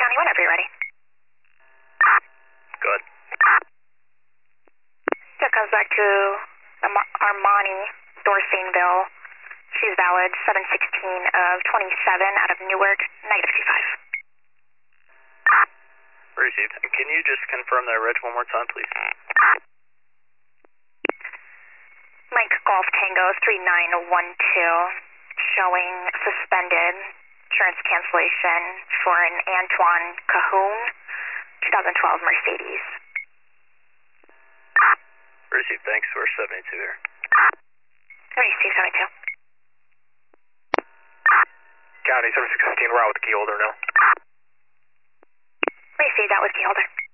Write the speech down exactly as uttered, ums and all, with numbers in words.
County, whenever you're ready. Good. That comes back to Am- Armani, Dorsainville. She's valid, seven sixteen of twenty-seven out of Newark, negative two five. Received. Can you just confirm that reg one more time, please? Mike Golf Tango three nine one two, showing suspended insurance cancellation for an Antoine Cahoon, twenty twelve Mercedes. Received. Thanks. We're seventy-two here. Received, seventy-two. County seven sixteen, route with key holder now. Received, that was key holder.